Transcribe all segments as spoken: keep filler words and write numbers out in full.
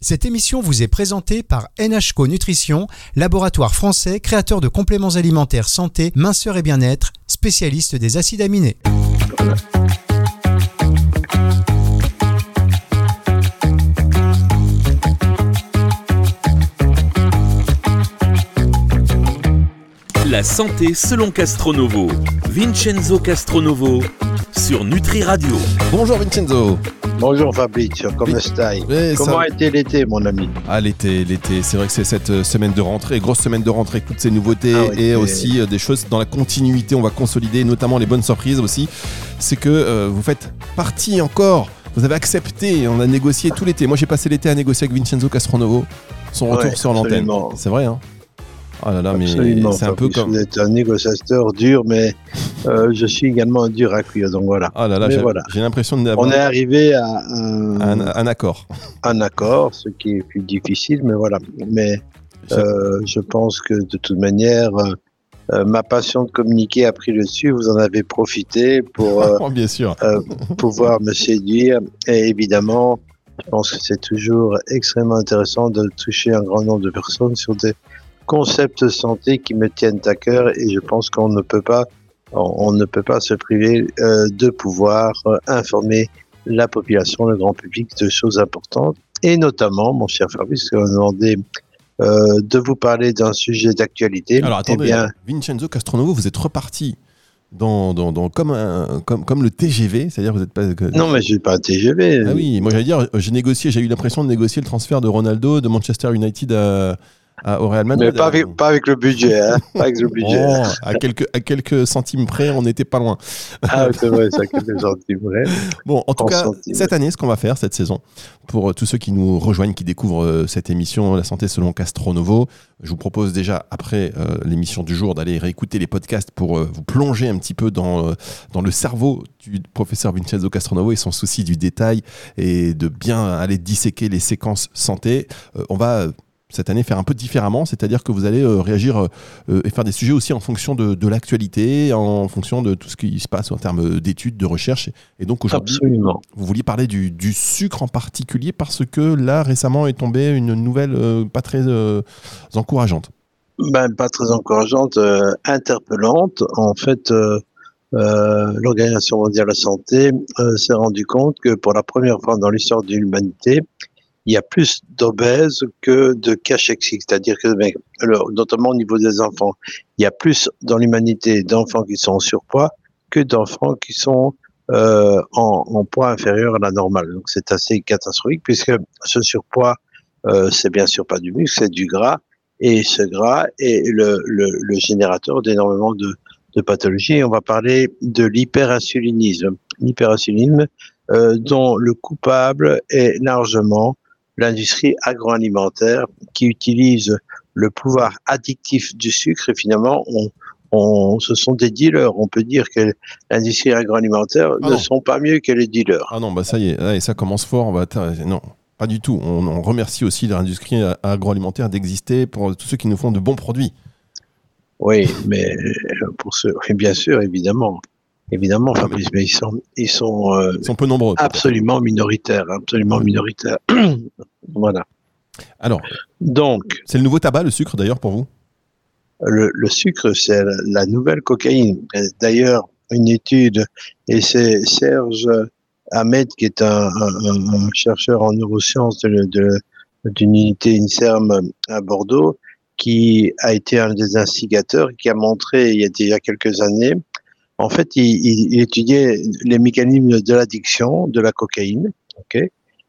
Cette émission vous est présentée par N H C O Nutrition, laboratoire français créateur de compléments alimentaires santé, minceur et bien-être, spécialiste des acides aminés. La santé selon Castronovo. Vincenzo Castronovo sur Nutri Radio. Bonjour Vincenzo. Bonjour Fabrizio, comment stai? Oui, Comment ça... a été l'été, mon ami? Ah, l'été, l'été, c'est vrai que c'est cette semaine de rentrée, grosse semaine de rentrée, avec toutes ces nouveautés ah, oui, et aussi euh, des choses dans la continuité, on va consolider, notamment les bonnes surprises aussi. C'est que euh, vous faites partie encore, vous avez accepté, on a négocié tout l'été. Moi j'ai passé l'été à négocier avec Vincenzo Castronovo, son retour ouais, sur l'antenne. C'est vrai, hein? Oh là là, absolument, mais c'est un peu comme... Vous êtes un négociateur dur, mais euh, je suis également un dur à cuire, donc voilà. Oh là là, mais j'ai, voilà. j'ai l'impression d'avoir... On est arrivé à un... Un, un accord. Un accord, ce qui est plus difficile, mais voilà. Mais euh, je pense que de toute manière, euh, ma passion de communiquer a pris le dessus. Vous en avez profité pour euh, Bien sûr. euh, pouvoir me séduire. Et évidemment, je pense que c'est toujours extrêmement intéressant de toucher un grand nombre de personnes sur des concepts de santé qui me tiennent à cœur, et je pense qu'on ne peut pas, on, on ne peut pas se priver euh, de pouvoir euh, informer la population, le grand public de choses importantes, et notamment, mon cher Fabrice, on m'a demandé euh, de vous parler d'un sujet d'actualité. Alors attendez, eh bien, Vincenzo Castronovo, vous êtes reparti dans, dans, dans comme, un, comme, comme le T G V, c'est-à-dire vous êtes pas... Que... Non, mais je suis pas un T G V. Ah oui, moi j'allais dire, j'ai négocié, j'ai eu l'impression de négocier le transfert de Ronaldo de Manchester United à... Ah, au Real Madrid. Mais pas avec, pas avec le budget, hein. Pas avec le budget. Oh, à, quelques, à quelques centimes près, on n'était pas loin. Ah, c'est vrai, c'est à quelques centimes près. Bon, en tout cas, centimes. Cette année, ce qu'on va faire, cette saison, pour tous ceux qui nous rejoignent, qui découvrent cette émission, La santé selon Castronovo, je vous propose déjà, après euh, l'émission du jour, d'aller réécouter les podcasts pour euh, vous plonger un petit peu dans, euh, dans le cerveau du professeur Vincenzo Castronovo et son souci du détail et de bien aller disséquer les séquences santé. Euh, on va... cette année faire un peu différemment, c'est-à-dire que vous allez euh, réagir euh, et faire des sujets aussi en fonction de, de l'actualité, en fonction de tout ce qui se passe en termes d'études, de recherche. Et donc aujourd'hui, absolument. Vous vouliez parler du, du sucre en particulier parce que là, récemment, est tombée une nouvelle euh, pas très euh, encourageante. Ben, pas très encourageante, euh, interpellante. En fait, euh, euh, l'Organisation mondiale de la santé euh, s'est rendu compte que pour la première fois dans l'histoire de l'humanité, il y a plus d'obèses que de cachexiques, c'est-à-dire que, notamment au niveau des enfants, il y a plus dans l'humanité d'enfants qui sont en surpoids que d'enfants qui sont euh, en, en poids inférieur à la normale. Donc c'est assez catastrophique puisque ce surpoids, euh, c'est bien sûr pas du muscle, c'est du gras, et ce gras est le, le, le générateur d'énormément de, de pathologies. Et on va parler de l'hyperinsulinisme, l'hyperinsulinisme euh, dont le coupable est largement l'industrie agroalimentaire qui utilise le pouvoir addictif du sucre, et finalement, on, on, ce sont des dealers. On peut dire que l'industrie agroalimentaire ah ne non. sont pas mieux que les dealers. Ah non, bah ça y est, là, et ça commence fort. On va non, pas du tout. On, on remercie aussi l'industrie agroalimentaire d'exister pour tous ceux qui nous font de bons produits. Oui, mais pour ceux, bien sûr, évidemment. Évidemment, Fabrice, mais ils sont, ils sont, euh, ils sont peu nombreux. Absolument minoritaires, absolument oui. minoritaires. Voilà. Alors, donc, c'est le nouveau tabac, le sucre, d'ailleurs, pour vous? Le, le sucre, c'est la, la nouvelle cocaïne. D'ailleurs, une étude, et c'est Serge Ahmed, qui est un, un, un chercheur en neurosciences de, de, d'une unité INSERM à Bordeaux, qui a été un des instigateurs, qui a montré, il y a déjà quelques années, en fait, il, il, il étudiait les mécanismes de l'addiction de la cocaïne, ok,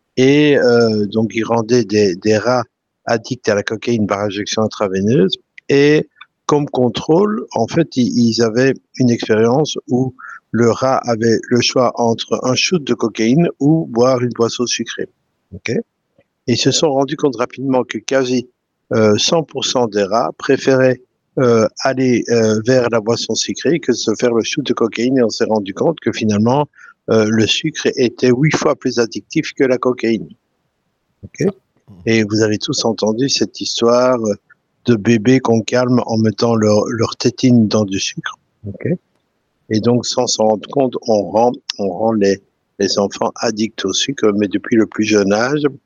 et euh, donc il rendait des, des rats addicts à la cocaïne par injection intraveineuse, et comme contrôle, en fait, ils, ils avaient une expérience où le rat avait le choix entre un shoot de cocaïne ou boire une boisson sucrée, ok, et ils se sont rendus compte rapidement que quasi euh, cent pour cent des rats préféraient Euh, aller euh, vers la boisson sucrée que de se faire le shoot de cocaïne, et on s'est rendu compte que finalement euh, le sucre était huit fois plus addictif que la cocaïne. Okay, et vous avez tous entendu cette histoire de bébés qu'on calme en mettant leur, leur tétine dans du sucre. Okay, et donc sans s'en rendre compte, on rend, on rend les, les enfants addicts au sucre, mais depuis le plus jeune âge.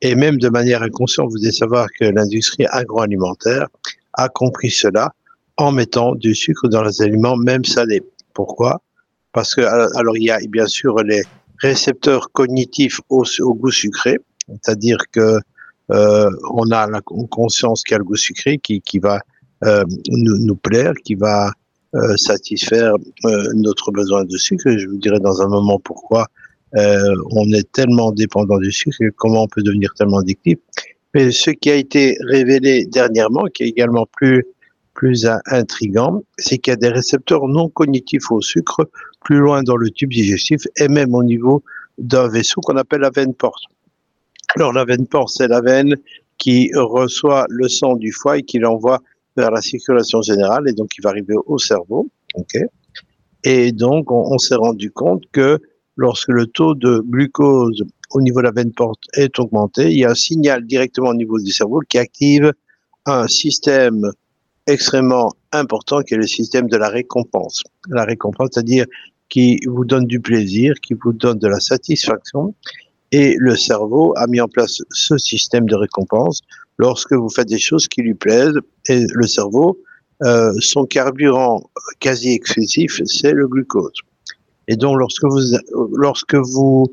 Et même de manière inconsciente, vous devez savoir que l'industrie agroalimentaire a compris cela en mettant du sucre dans les aliments, même salés. Pourquoi ? Parce que, alors, il y a bien sûr les récepteurs cognitifs au, au goût sucré, c'est-à-dire que euh, on a la conscience qu'il y a le goût sucré qui, qui va euh, nous, nous plaire, qui va euh, satisfaire euh, notre besoin de sucre. Et je vous dirai dans un moment pourquoi euh, on est tellement dépendant du sucre et comment on peut devenir tellement addictif. Mais ce qui a été révélé dernièrement, qui est également plus plus intriguant, c'est qu'il y a des récepteurs non cognitifs au sucre plus loin dans le tube digestif et même au niveau d'un vaisseau qu'on appelle la veine porte. Alors la veine porte, c'est la veine qui reçoit le sang du foie et qui l'envoie vers la circulation générale et donc qui va arriver au cerveau. Okay. Et donc on, on s'est rendu compte que lorsque le taux de glucose au niveau de la veine porte est augmenté, il y a un signal directement au niveau du cerveau qui active un système extrêmement important qui est le système de la récompense. La récompense, c'est-à-dire qui vous donne du plaisir, qui vous donne de la satisfaction. Et le cerveau a mis en place ce système de récompense lorsque vous faites des choses qui lui plaisent. Et le cerveau, euh, son carburant quasi exclusif, c'est le glucose. Et donc, lorsque vous, lorsque vous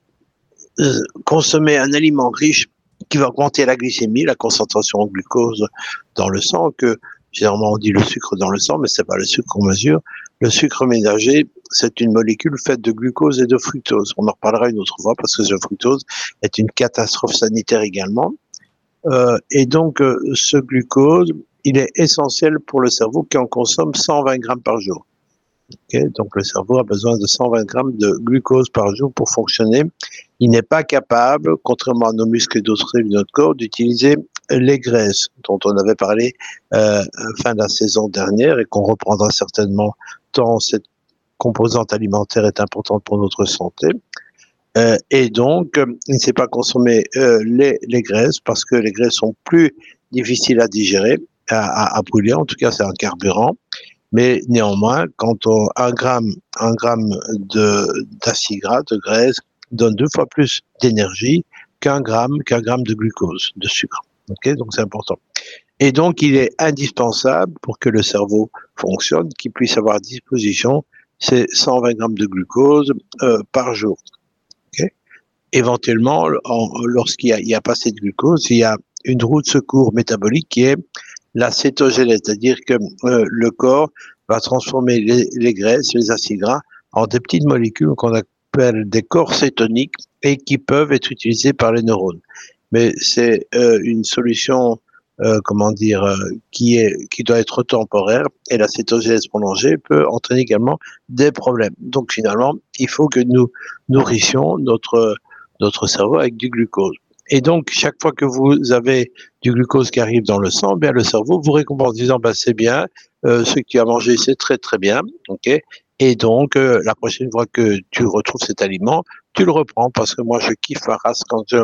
consommez un aliment riche qui va augmenter la glycémie, la concentration en glucose dans le sang, que généralement, on dit le sucre dans le sang, mais c'est pas le sucre qu'on mesure. Le sucre ménager, c'est une molécule faite de glucose et de fructose. On en reparlera une autre fois parce que ce fructose est une catastrophe sanitaire également. Euh, et donc, euh, ce glucose, il est essentiel pour le cerveau qui en consomme cent vingt grammes par jour. Okay, donc, le cerveau a besoin de cent vingt grammes de glucose par jour pour fonctionner. Il n'est pas capable, contrairement à nos muscles et d'autres cellules de notre corps, d'utiliser les graisses dont on avait parlé euh, fin de la saison dernière et qu'on reprendra certainement tant cette composante alimentaire est importante pour notre santé. Euh, et donc, euh, il ne sait pas consommer euh, les, les graisses parce que les graisses sont plus difficiles à digérer, à, à, à brûler. En tout cas, c'est un carburant. Mais néanmoins, quand on, un gramme, un gramme de, d'acide gras, de graisse, donne deux fois plus d'énergie qu'un gramme, qu'un gramme de glucose, de sucre. Okay, donc c'est important. Et donc, il est indispensable pour que le cerveau fonctionne, qu'il puisse avoir à disposition ces cent vingt grammes de glucose euh, par jour. Okay. Éventuellement, en, lorsqu'il y a, il y a pas assez de glucose, il y a une roue de secours métabolique qui est la cétogénèse, c'est-à-dire que euh, le corps va transformer les, les graisses, les acides gras, en des petites molécules qu'on appelle des corps cétoniques et qui peuvent être utilisés par les neurones. Mais c'est euh, une solution, euh, comment dire, euh, qui est qui doit être temporaire et la cétogénèse prolongée peut entraîner également des problèmes. Donc finalement, il faut que nous nourrissions notre notre cerveau avec du glucose. Et donc chaque fois que vous avez du glucose qui arrive dans le sang, bien le cerveau vous récompense en disant bah c'est bien, euh, ce que tu as mangé c'est très très bien, ok. Et donc euh, la prochaine fois que tu retrouves cet aliment, tu le reprends parce que moi je kiffe la race quand je,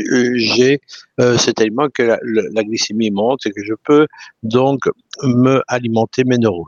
j'ai euh, cet aliment que la, la glycémie monte et que je peux donc me alimenter mes neurones.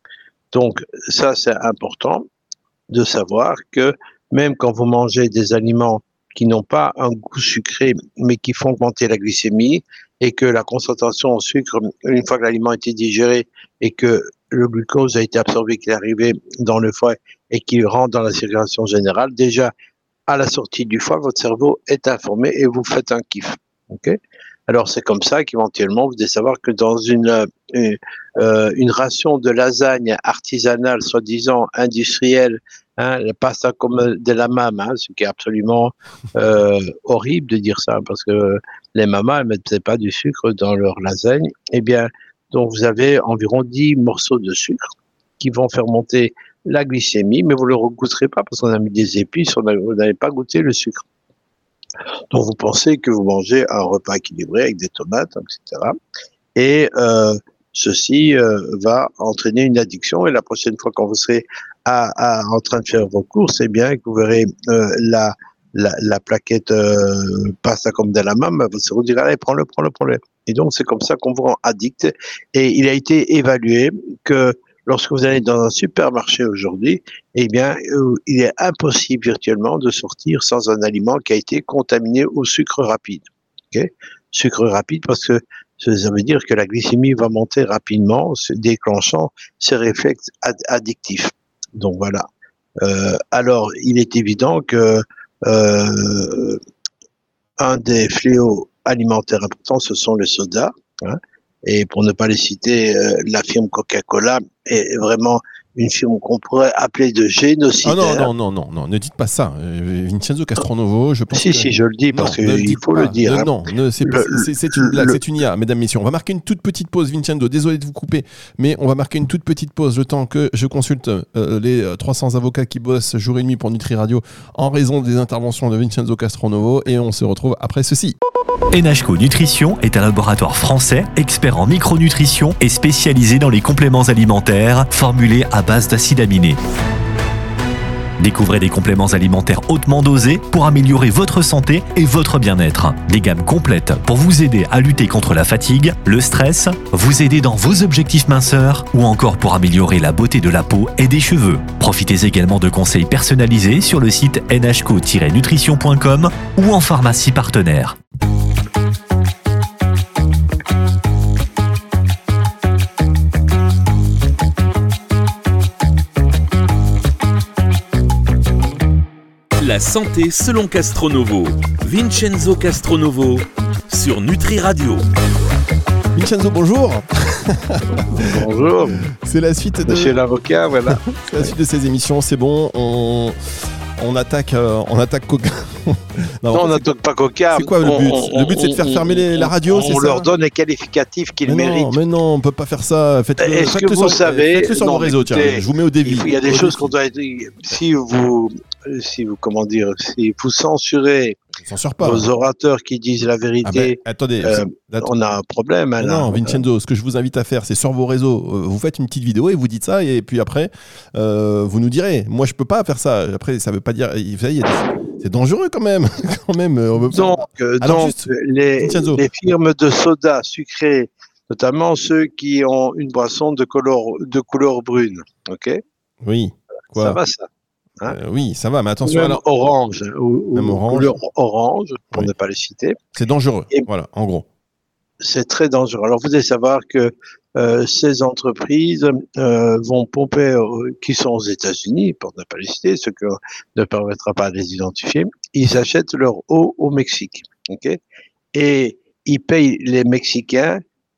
Donc ça c'est important de savoir que même quand vous mangez des aliments qui n'ont pas un goût sucré mais qui font augmenter la glycémie et que la concentration en sucre, une fois que l'aliment a été digéré et que le glucose a été absorbé, qu'il est arrivé dans le foie et qu'il rentre dans la circulation générale, déjà à la sortie du foie, votre cerveau est informé et vous faites un kiff. Okay. Alors c'est comme ça qu'éventuellement vous devez savoir que dans une une, euh, une ration de lasagne artisanale, soi-disant industrielle, hein, la pasta comme de la mama, hein, ce qui est absolument euh, horrible de dire ça parce que les mamas elles mettaient pas du sucre dans leur lasagne. Eh bien, donc vous avez environ dix morceaux de sucre qui vont faire monter la glycémie, mais vous ne le regoûterez pas parce qu'on a mis des épices, on a, vous n'avez pas goûté le sucre. Donc vous pensez que vous mangez un repas équilibré avec des tomates, et cetera. Et euh, ceci euh, va entraîner une addiction. Et la prochaine fois quand vous serez à, à, en train de faire vos courses, c'est bien que vous verrez euh, la, la, la plaquette euh, pasta comme de la mame, votre cerveau dira allez, prends-le, prends-le, prends-le. Et donc c'est comme ça qu'on vous rend addict. Et il a été évalué que lorsque vous allez dans un supermarché aujourd'hui, eh bien, euh, il est impossible virtuellement de sortir sans un aliment qui a été contaminé au sucre rapide. Okay, sucre rapide parce que ça veut dire que la glycémie va monter rapidement, déclenchant ces réflexes ad- addictifs. Donc voilà. Euh, alors, il est évident que euh, un des fléaux alimentaires importants, ce sont les sodas. Hein, et pour ne pas les citer, euh, la firme Coca-Cola est vraiment une firme qu'on pourrait appeler de génocidaire. Ah non, non, non, non, non, ne dites pas ça. Euh, Vincenzo Castronovo, je pense si, que... Si, je le dis parce qu'il faut pas. le dire. Ne, hein. Non, ne, c'est, le, c'est, c'est une blague, le, c'est une I A, mesdames, messieurs. On va marquer une toute petite pause, Vincenzo. Désolé de vous couper, mais on va marquer une toute petite pause le temps que je consulte euh, les trois cents avocats qui bossent jour et nuit pour Nutri Radio en raison des interventions de Vincenzo Castronovo et on se retrouve après ceci. N H C O Nutrition est un laboratoire français, expert en micronutrition et spécialisé dans les compléments alimentaires formulés à base d'acides aminés. Découvrez des compléments alimentaires hautement dosés pour améliorer votre santé et votre bien-être. Des gammes complètes pour vous aider à lutter contre la fatigue, le stress, vous aider dans vos objectifs minceurs ou encore pour améliorer la beauté de la peau et des cheveux. Profitez également de conseils personnalisés sur le site n h co tiret nutrition point com ou en pharmacie partenaire. La santé selon Castronovo. Vincenzo Castronovo sur Nutri Radio. Vincenzo, bonjour. Bonjour. C'est la suite de... Monsieur l'avocat, voilà. C'est la suite de ces émissions, c'est bon. On, on attaque, euh, on attaque Coca. non, non on n'attaque pas Coca. C'est quoi le but on, Le but, c'est de faire fermer les, la radio, on, c'est on ça leur donne les qualificatifs qu'ils mais méritent. Non, mais non, on peut pas faire ça. Faites-le, Est-ce faites-le que vous sur, savez faites-le sur non, mon réseau, tiens. Je vous mets au défi. Il y a des choses qu'on doit. Si vous, si vous, comment dire, si vous censurez. Censure pas. Vos orateurs qui disent la vérité. Ah ben, attendez, euh, on a un problème. Hein, non, là. Vincenzo, ce que je vous invite à faire, c'est sur vos réseaux, vous faites une petite vidéo et vous dites ça, et puis après, euh, vous nous direz. Moi, je peux pas faire ça. Après, ça veut pas dire. Vous savez, il y a des... c'est dangereux quand même. quand même on veut donc, euh, donc juste, les, les firmes de soda sucrés, notamment ceux qui ont une boisson de couleur, de couleur brune, ok ? Oui. Quoi ? Ça va, ça. Hein euh, oui, ça va, mais attention. Même alors... orange, ou, même ou orange. couleur orange, pour oui. ne pas les citer. C'est dangereux, et voilà, en gros. C'est très dangereux. Alors, vous devez savoir que euh, ces entreprises euh, vont pomper, euh, qui sont aux États-Unis, pour ne pas les citer, ce que ne permettra pas de les identifier, ils achètent leur eau au Mexique, ok ? Et ils payent les Mexicains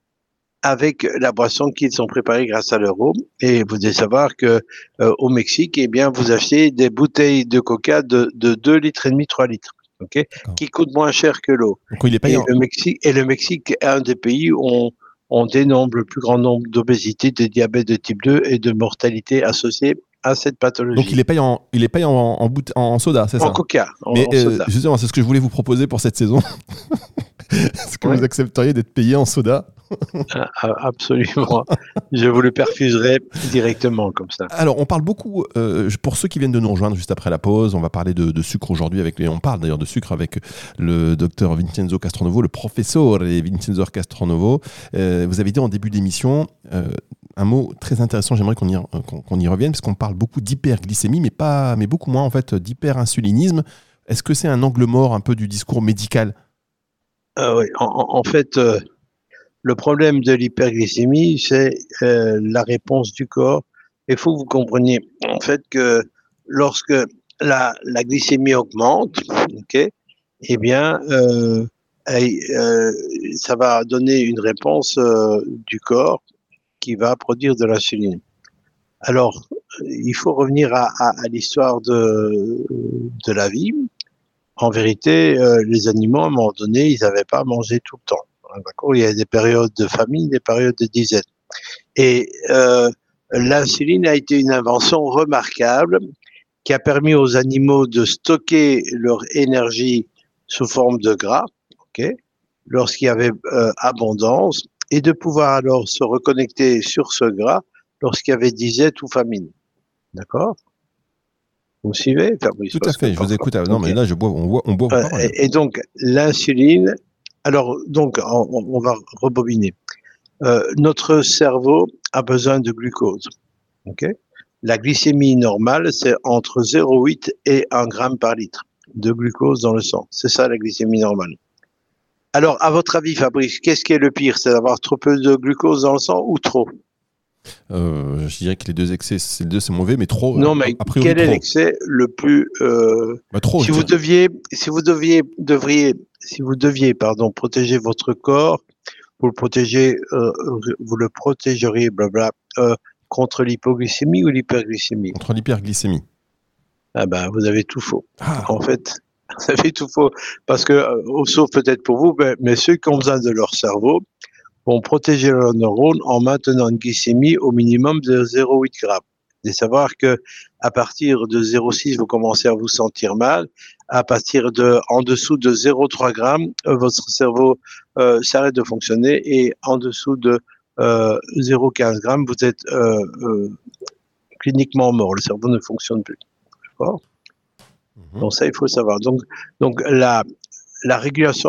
avec la boisson qu'ils ont préparée grâce à leur eau. Et vous devez savoir que euh, au Mexique, eh bien, vous achetez des bouteilles de coca de, de deux litres et demi, trois litres, ok, qui coûtent moins cher que l'eau. Donc, il est payant. Et le Mexique, et le Mexique est un des pays où on, on dénombre le plus grand nombre d'obésité, de diabète de type deux et de mortalité associée à cette pathologie. Donc il est payé en, il est payé en, en, bout, en soda, c'est en ça ? Coca, en, Mais en euh, soda. Justement, c'est ce que je voulais vous proposer pour cette saison. Est-ce que ouais. vous accepteriez d'être payé en soda ? Absolument. Je vous le perfuserai directement comme ça. Alors, on parle beaucoup, euh, pour ceux qui viennent de nous rejoindre juste après la pause, on va parler de, de sucre aujourd'hui. Avec les, on parle d'ailleurs de sucre avec le docteur Vincenzo Castronovo, le professeur Vincenzo Castronovo. Euh, vous avez dit en début d'émission euh, un mot très intéressant, j'aimerais qu'on y, qu'on, qu'on y revienne, parce qu'on parle beaucoup d'hyperglycémie, mais, pas, mais beaucoup moins en fait d'hyperinsulinisme. Est-ce que c'est un angle mort un peu du discours médical ? euh, Oui, en, en fait... Euh... Le problème de l'hyperglycémie, c'est euh, la réponse du corps. Il faut que vous compreniez en fait que lorsque la, la glycémie augmente, ok, eh bien, euh, euh, ça va donner une réponse euh, du corps qui va produire de l'insuline. Alors, il faut revenir à, à, à l'histoire de, de la vie. En vérité, euh, les animaux, à un moment donné, ils n'avaient pas mangé tout le temps. D'accord, il y a des périodes de famine, des périodes de disette. Et euh, l'insuline a été une invention remarquable qui a permis aux animaux de stocker leur énergie sous forme de gras, okay, lorsqu'il y avait euh, abondance, et de pouvoir alors se reconnecter sur ce gras lorsqu'il y avait disette ou famine. D'accord ? Vous me suivez ? Enfin, oui, tout à fait, je vous écoute. Non, okay. Mais là, je bois, on boit, on boit. Euh, et, et donc, l'insuline... Alors, donc, on, on va rebobiner. Euh, notre cerveau a besoin de glucose. Okay ? La glycémie normale, c'est entre zéro virgule huit et un gramme par litre de glucose dans le sang. C'est ça la glycémie normale. Alors, à votre avis, Fabrice, qu'est-ce qui est le pire? C'est d'avoir trop peu de glucose dans le sang ou trop? euh, Je dirais que les deux excès, c'est, les deux, c'est mauvais, mais trop. Non, mais a priori, quel est trop. l'excès le plus euh, Bah, trop, si je vous dirais. deviez, si vous deviez, devriez, si vous deviez, pardon, protéger votre corps, vous le protégez, euh, vous le protégeriez, blabla, euh, contre l'hypoglycémie ou l'hyperglycémie? Contre l'hyperglycémie. Ah ben, vous avez tout faux. Ah, En fait, vous avez tout faux parce que, euh, sauf peut-être pour vous, mais, mais ceux qui ont besoin de leur cerveau vont protéger leurs neurones en maintenant une glycémie au minimum de zéro virgule huit grammes. Et savoir que à partir de zéro virgule six, vous commencez à vous sentir mal. À partir de, en dessous de zéro virgule trois grammes, euh, votre cerveau euh, s'arrête de fonctionner et en dessous de euh, zéro virgule quinze grammes, vous êtes euh, euh, cliniquement mort. Le cerveau ne fonctionne plus. D'accord ? mhm. Donc ça, il faut savoir. Donc, donc la, la régulation,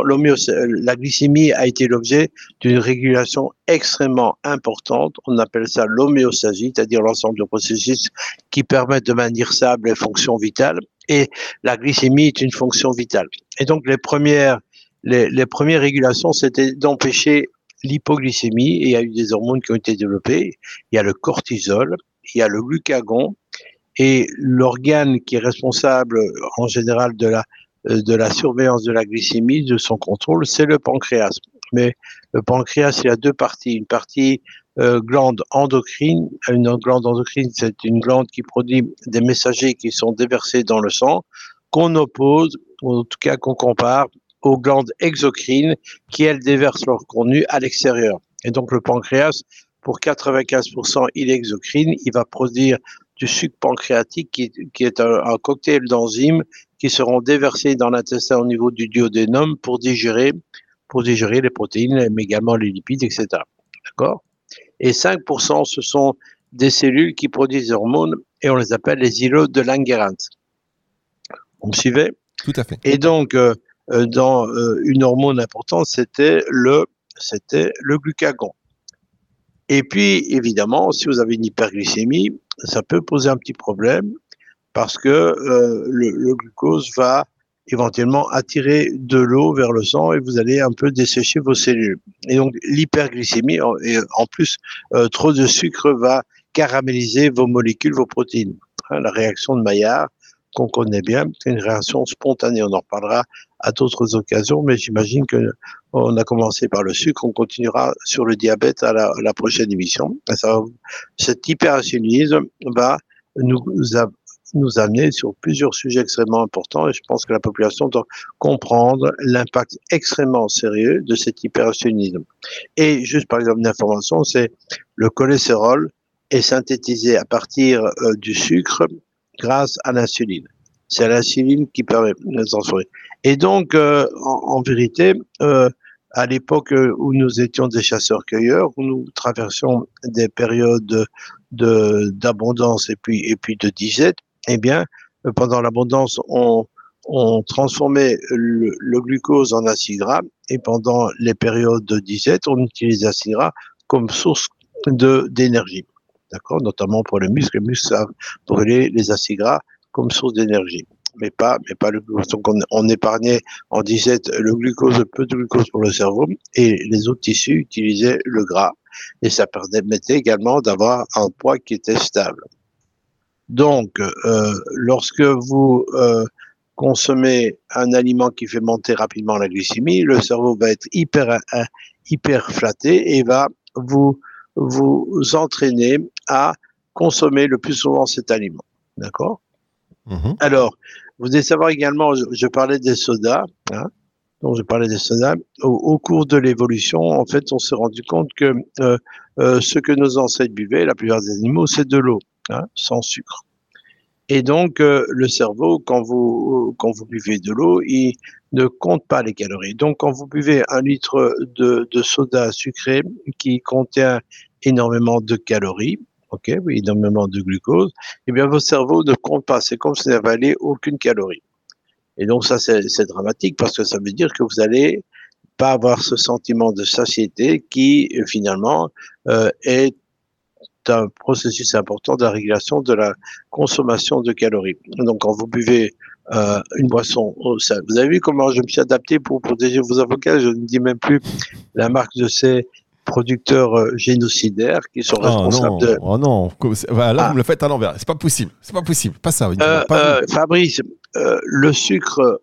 la glycémie a été l'objet d'une régulation extrêmement importante. On appelle ça l'homéostasie, c'est-à-dire l'ensemble de processus qui permettent de maintenir stable les fonctions vitales. Et la glycémie est une fonction vitale. Et donc les premières, les, les premières régulations, c'était d'empêcher l'hypoglycémie. Et il y a eu des hormones qui ont été développées. Il y a le cortisol, il y a le glucagon. Et l'organe qui est responsable en général de la de la surveillance de la glycémie, de son contrôle, c'est le pancréas. Mais le pancréas, il a deux parties. Une partie euh, glande endocrine. Une glande endocrine, c'est une glande qui produit des messagers qui sont déversés dans le sang, qu'on oppose, ou en tout cas qu'on compare aux glandes exocrines, qui, elles, déversent leur contenu à l'extérieur. Et donc le pancréas, pour quatre-vingt-quinze pour cent, il est exocrine. Il va produire du sucre pancréatique qui, qui est un, un cocktail d'enzymes qui seront déversés dans l'intestin au niveau du duodénum pour digérer, pour digérer les protéines, mais également les lipides, et cetera. D'accord ? Et cinq pour cent, ce sont des cellules qui produisent des hormones et on les appelle les îlots de Langerhans. Vous me suivez ? Tout à fait. Et donc, euh, dans euh, une hormone importante, c'était le, c'était le glucagon. Et puis, évidemment, si vous avez une hyperglycémie, ça peut poser un petit problème parce que euh, le, le glucose va éventuellement attirer de l'eau vers le sang et vous allez un peu dessécher vos cellules. Et donc, l'hyperglycémie, et en plus, euh, trop de sucre va caraméliser vos molécules, vos protéines. Hein, la réaction de Maillard, qu'on connaît bien, c'est une réaction spontanée. On en reparlera à d'autres occasions, mais j'imagine que on a commencé par le sucre, on continuera sur le diabète à la, à la prochaine émission. Ça, cet hyperinsulinisme va nous, nous amener sur plusieurs sujets extrêmement importants et je pense que la population doit comprendre l'impact extrêmement sérieux de cet hyperinsulinisme. Et juste par exemple une information, c'est le cholestérol est synthétisé à partir euh, du sucre grâce à l'insuline. C'est l'insuline qui permet de transformer. Et donc, euh, en, en vérité, euh, à l'époque où nous étions des chasseurs-cueilleurs, où nous traversions des périodes de, de, d'abondance et puis, et puis de disette, eh bien, pendant l'abondance, on, on transformait le, le glucose en acide gras et pendant les périodes de disette, on utilisait l'acide gras comme source de, d'énergie. D'accord, notamment pour les muscles. Les muscles savent brûler les acides gras comme source d'énergie, mais pas, mais pas le glucose. Donc on, on épargnait en disette le glucose, peu de glucose pour le cerveau, et les autres tissus utilisaient le gras, et ça permettait également d'avoir un poids qui était stable. Donc, euh, lorsque vous euh, consommez un aliment qui fait monter rapidement la glycémie, le cerveau va être hyper, hyper flatté et va vous vous entraîner à consommer le plus souvent cet aliment. D'accord ? Mmh. Alors, vous devez savoir également, je, je parlais des sodas, hein, donc je parlais des sodas, au, au cours de l'évolution, en fait, on s'est rendu compte que euh, euh, ce que nos ancêtres buvaient, la plupart des animaux, c'est de l'eau, hein, sans sucre. Et donc, euh, le cerveau, quand vous, quand vous buvez de l'eau, il ne compte pas les calories. Donc, quand vous buvez un litre de, de soda sucré qui contient énormément de calories, ok, oui, énormément de glucose, eh bien, votre cerveau ne compte pas. C'est comme si vous n'avalez aucune calorie. Et donc, ça, c'est, c'est dramatique parce que ça veut dire que vous allez pas avoir ce sentiment de satiété qui, finalement, euh, est un processus important de la régulation de la consommation de calories. Donc, quand vous buvez euh, une boisson au sel. Vous avez vu comment je me suis adapté pour protéger vos avocats? Je ne dis même plus la marque de ces producteurs euh, génocidaires qui sont Oh responsables non, de... oh non. Voilà, là, Ah. vous me le faites à l'envers. C'est pas possible. C'est pas possible. Pas ça. Euh, pas euh, Fabrice, euh, le sucre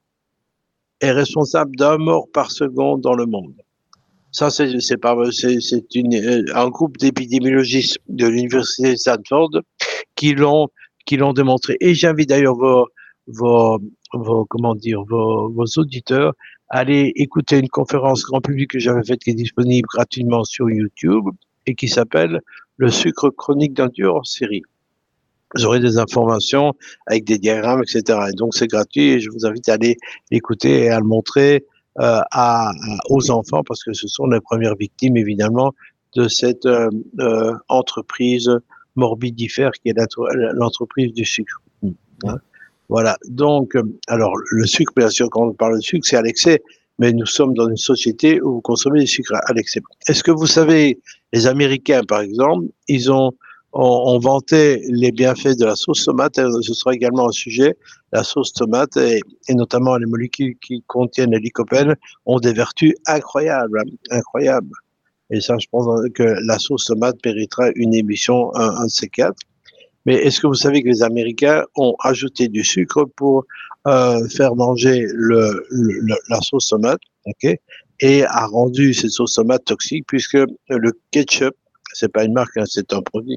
est responsable d'un mort par seconde dans le monde. Ça, c'est, c'est pas, c'est, c'est une, un groupe d'épidémiologistes de l'université de Stanford qui l'ont, qui l'ont démontré. Et j'invite d'ailleurs vos, vos, vos, comment dire, vos, vos auditeurs à aller écouter une conférence grand public que j'avais faite qui est disponible gratuitement sur YouTube et qui s'appelle Le sucre chronique d'un tueur en série. Vous aurez des informations avec des diagrammes, et cetera. Et donc, c'est gratuit et je vous invite à aller l'écouter et à le montrer euh, à, à, aux enfants parce que ce sont les premières victimes, évidemment, de cette euh, euh, entreprise morbidifère qui est l'entreprise du sucre. Hein. Voilà. Donc, alors, le sucre, bien sûr, quand on parle de sucre, c'est à l'excès, mais nous sommes dans une société où vous consommez du sucre à l'excès. Est-ce que vous savez, les Américains, par exemple, ils ont On, on vantait les bienfaits de la sauce tomate, et ce sera également un sujet. La sauce tomate et, et notamment les molécules qui contiennent le lycopène ont des vertus incroyables, incroyables. Et ça, je pense que la sauce tomate méritera une émission, un, un de ces quatre. Mais est-ce que vous savez que les Américains ont ajouté du sucre pour euh, faire manger le, le, la sauce tomate, ok, et a rendu cette sauce tomate toxique puisque le ketchup, c'est pas une marque, hein, c'est un produit.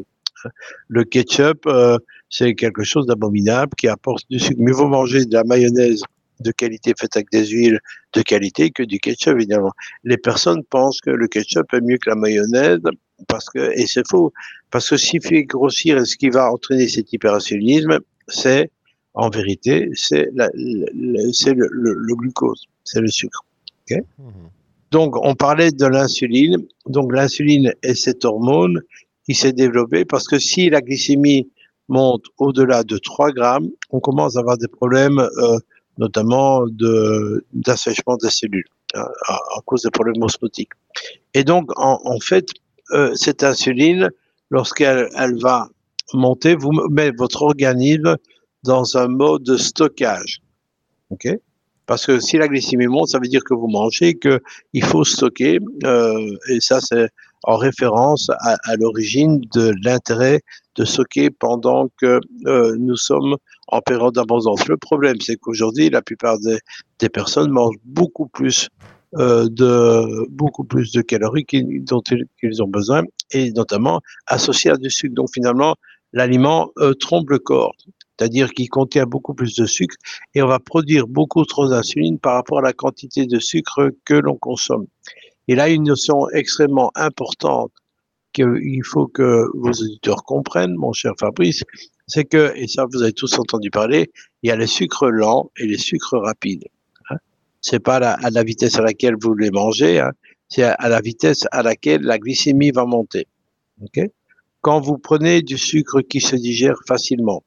Le ketchup, euh, c'est quelque chose d'abominable qui apporte du sucre. Mieux vaut manger de la mayonnaise de qualité faite avec des huiles de qualité que du ketchup, évidemment. Les personnes pensent que le ketchup est mieux que la mayonnaise, parce que, et c'est faux, parce que s'il fait grossir, et ce qui va entraîner cet hyperinsulinisme, c'est, en vérité, c'est, la, le, c'est le, le, le glucose, c'est le sucre. Okay? Mmh. Donc, on parlait de l'insuline. Donc, l'insuline est cette hormone qui s'est développée parce que si la glycémie monte au-delà de trois grammes, on commence à avoir des problèmes, euh, notamment de, d'assèchement des cellules, hein, à, à cause des problèmes osmotiques. Et donc, en, en fait, euh, cette insuline, lorsqu'elle elle va monter, vous mettez votre organisme dans un mode de stockage. OK ? Parce que si la glycémie monte, ça veut dire que vous mangez, qu'il faut stocker, euh, et ça c'est en référence à, à l'origine de l'intérêt de stocker pendant que euh, nous sommes en période d'abondance. Le problème, c'est qu'aujourd'hui, la plupart des, des personnes mangent beaucoup plus euh, de beaucoup plus de calories qu'ils, dont ils ont besoin, et notamment associées à du sucre. Donc finalement, l'aliment euh, trompe le corps. C'est-à-dire qu'il contient beaucoup plus de sucre et on va produire beaucoup trop d'insuline par rapport à la quantité de sucre que l'on consomme. Et là, une notion extrêmement importante qu'il faut que vos auditeurs comprennent, mon cher Fabrice, c'est que, et ça vous avez tous entendu parler, il y a les sucres lents et les sucres rapides. Hein. C'est pas la, à la vitesse à laquelle vous les mangez, hein, c'est à, à la vitesse à laquelle la glycémie va monter. Okay? Quand vous prenez du sucre qui se digère facilement,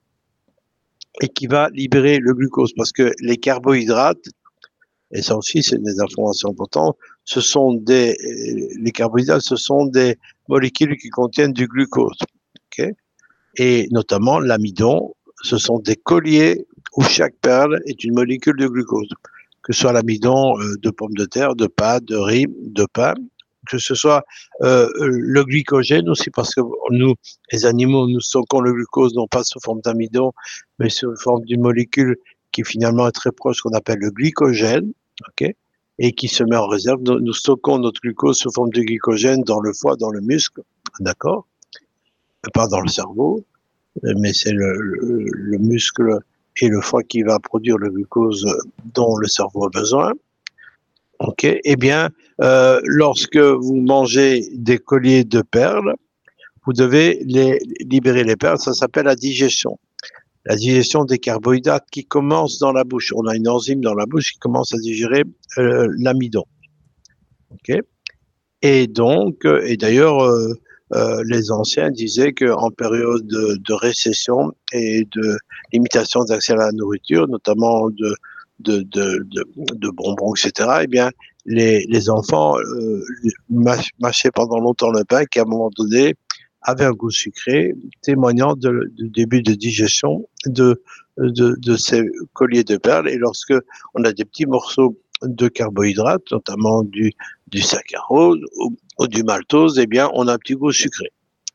et qui va libérer le glucose, parce que les carbohydrates, et ça aussi c'est des informations importantes, ce sont des, les carbohydrates, ce sont des molécules qui contiennent du glucose, okay? Et notamment l'amidon, ce sont des colliers où chaque perle est une molécule de glucose, que ce soit l'amidon de pommes de terre, de pâtes, de riz, de pain, que ce soit euh, le glycogène aussi, parce que nous, les animaux, nous stockons le glucose non pas sous forme d'amidon, mais sous forme d'une molécule qui finalement est très proche, qu'on appelle le glycogène, ok, et qui se met en réserve. Nous, nous stockons notre glucose sous forme de glycogène dans le foie, dans le muscle, d'accord, pas dans le cerveau, mais c'est le, le, le muscle et le foie qui va produire le glucose dont le cerveau a besoin. Ok, eh bien, euh, lorsque vous mangez des colliers de perles, vous devez les libérer les perles. Ça s'appelle la digestion. La digestion des carbohydrates qui commence dans la bouche. On a une enzyme dans la bouche qui commence à digérer euh, l'amidon. Ok, et donc, et d'ailleurs, euh, euh, les anciens disaient qu'en période de, de récession et de limitation d'accès à la nourriture, notamment de De, de, de, de bonbons, et cetera, eh bien, les, les enfants euh, mâchaient pendant longtemps le pain qui, à un moment donné, avait un goût sucré, témoignant de, du début de digestion de, de, de ces colliers de perles. Et lorsque on a des petits morceaux de carbohydrates, notamment du, du saccharose ou, ou du maltose, eh bien, on a un petit goût sucré.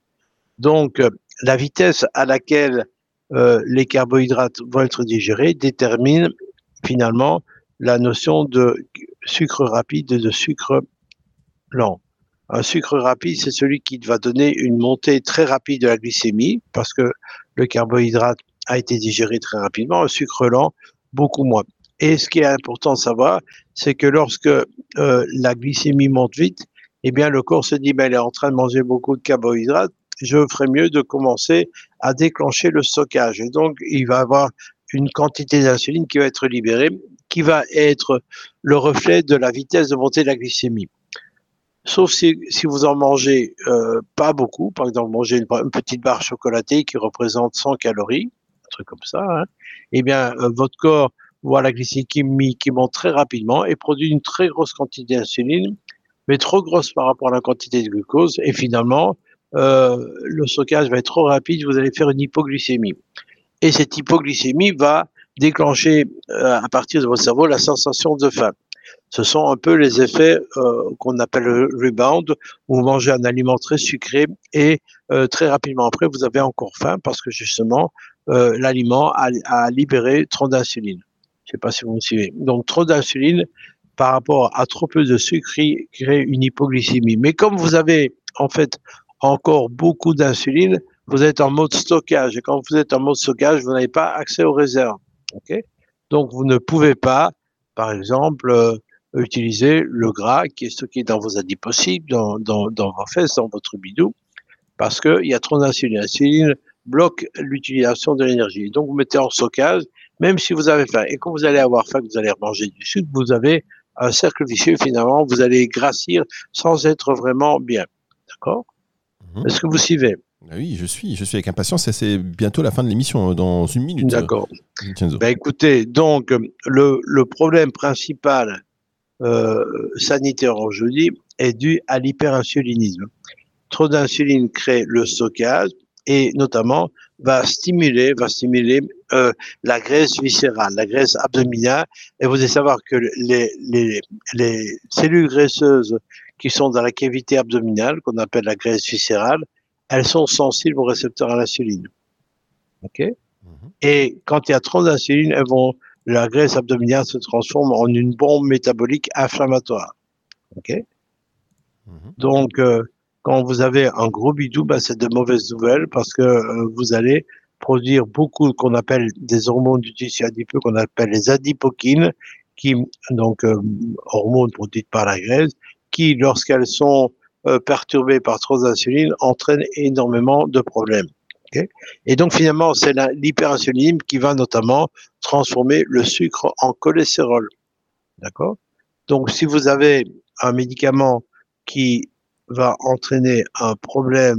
Donc, euh, la vitesse à laquelle euh, les carbohydrates vont être digérés détermine finalement la notion de sucre rapide et de sucre lent. Un sucre rapide, c'est celui qui va donner une montée très rapide de la glycémie parce que le carbohydrate a été digéré très rapidement. Un sucre lent, beaucoup moins. Et ce qui est important de savoir, c'est que lorsque euh, la glycémie monte vite, eh bien le corps se dit, ben, elle est en train de manger beaucoup de carbohydrates, je ferais mieux de commencer à déclencher le stockage. Et donc, il va avoir une quantité d'insuline qui va être libérée, qui va être le reflet de la vitesse de montée de la glycémie. Sauf si, si vous en mangez euh, pas beaucoup, par exemple, mangez une, une petite barre chocolatée qui représente cent calories, un truc comme ça, hein, eh bien, euh, votre corps voit la glycémie qui monte très rapidement et produit une très grosse quantité d'insuline, mais trop grosse par rapport à la quantité de glucose, et finalement, euh, le stockage va être trop rapide, vous allez faire une hypoglycémie. Et cette hypoglycémie va déclencher euh, à partir de votre cerveau la sensation de faim. Ce sont un peu les effets euh, qu'on appelle le rebound, où vous mangez un aliment très sucré et euh, très rapidement après, vous avez encore faim parce que justement, euh, l'aliment a, a libéré trop d'insuline. Je ne sais pas si vous me suivez. Donc, trop d'insuline par rapport à trop peu de sucre crée une hypoglycémie. Mais comme vous avez en fait encore beaucoup d'insuline, vous êtes en mode stockage. Et quand vous êtes en mode stockage, vous n'avez pas accès aux réserves. Okay ? Donc, vous ne pouvez pas, par exemple, euh, utiliser le gras qui est stocké dans vos adipocytes, dans, dans, dans vos fesses, dans votre bidou, parce qu'il y a trop d'insuline. L'insuline bloque l'utilisation de l'énergie. Donc, vous mettez en stockage, même si vous avez faim. Et quand vous allez avoir faim, vous allez manger du sucre, vous avez un cercle vicieux, finalement, vous allez grassir sans être vraiment bien. D'accord ? Mmh. Est-ce que vous suivez ? Oui, je suis, je suis avec impatience. Et c'est bientôt la fin de l'émission, dans une minute. D'accord. Ben écoutez, donc le, le problème principal euh, sanitaire aujourd'hui est dû à l'hyperinsulinisme. Trop d'insuline crée le stockage et notamment va stimuler, va stimuler euh, la graisse viscérale, la graisse abdominale. Et vous devez savoir que les, les, les cellules graisseuses qui sont dans la cavité abdominale, qu'on appelle la graisse viscérale, elles sont sensibles aux récepteurs à l'insuline. Ok ? Mmh. Et quand il y a trop d'insuline, elles vont, la graisse abdominale se transforme en une bombe métabolique inflammatoire. Ok ? Mmh. Donc, euh, quand vous avez un gros bidou, bah, c'est de mauvaises nouvelles parce que euh, vous allez produire beaucoup qu'on appelle des hormones du tissu adipeux, qu'on appelle les adipokines, qui, donc, euh, hormones produites par la graisse, qui, lorsqu'elles sont euh, perturbées par trop d'insuline, entraînent énormément de problèmes. Okay ? Et donc, finalement, c'est la, l'hyperinsulinisme qui va notamment transformer le sucre en cholestérol. D'accord ? Donc, si vous avez un médicament qui va entraîner un problème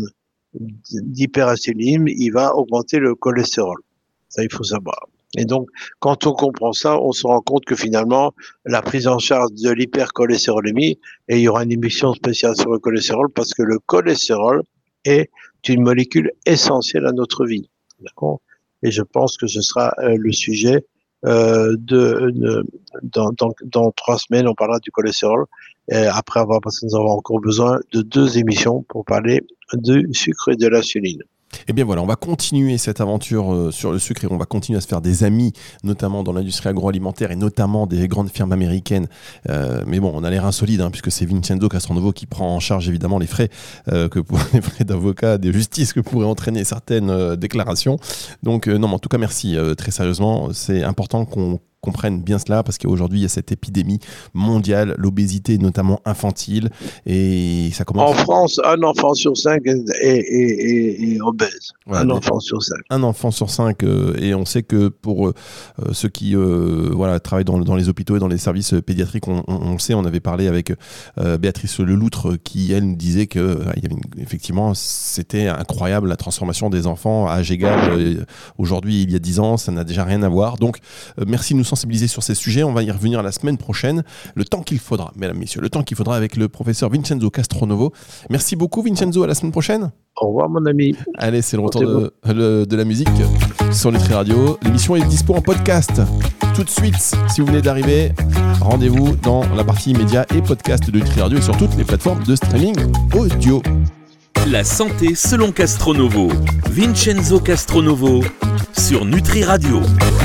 d'hyperinsulinisme, il va augmenter le cholestérol. Ça, il faut savoir. Et donc, quand on comprend ça, on se rend compte que finalement, la prise en charge de l'hypercholestérolémie, et il y aura une émission spéciale sur le cholestérol, parce que le cholestérol est une molécule essentielle à notre vie. D'accord ? Et je pense que ce sera euh, le sujet euh, de, de dans, dans, dans trois semaines, on parlera du cholestérol. Et après avoir, parce que nous avons encore besoin de deux émissions pour parler du sucre et de l'insuline. Eh bien voilà, on va continuer cette aventure euh, sur le sucre et on va continuer à se faire des amis, notamment dans l'industrie agroalimentaire et notamment des grandes firmes américaines. Euh, mais bon, on a l'air insolide hein, puisque c'est Vincenzo Castronovo qui prend en charge évidemment les frais, euh, que pour, les frais d'avocat, de justice que pourraient entraîner certaines euh, déclarations. Donc euh, non, mais en tout cas merci, euh, très sérieusement, c'est important qu'on comprennent bien cela parce qu'aujourd'hui il y a cette épidémie mondiale, l'obésité notamment infantile et ça commence... En France, un enfant sur cinq est, est, est, est obèse. Ouais, un enfant sur cinq. Un enfant sur cinq euh, et on sait que pour euh, ceux qui euh, voilà, travaillent dans, dans les hôpitaux et dans les services pédiatriques, on, on, on le sait, on avait parlé avec euh, Béatrice Leloutre qui elle nous disait que euh, il y avait une, effectivement c'était incroyable la transformation des enfants à âge égal. Euh, aujourd'hui il y a dix ans, ça n'a déjà rien à voir. Donc euh, merci de nous sensibiliser sur ces sujets. On va y revenir la semaine prochaine. Le temps qu'il faudra, mesdames, messieurs, le temps qu'il faudra avec le professeur Vincenzo Castronovo. Merci beaucoup, Vincenzo. À la semaine prochaine. Au revoir, mon ami. Allez, c'est le retour de, de, de la musique sur Nutri Radio. L'émission est dispo en podcast. Tout de suite, si vous venez d'arriver, rendez-vous dans la partie médias et podcast de Nutri Radio et sur toutes les plateformes de streaming audio. La santé selon Castronovo. Vincenzo Castronovo sur Nutri Radio.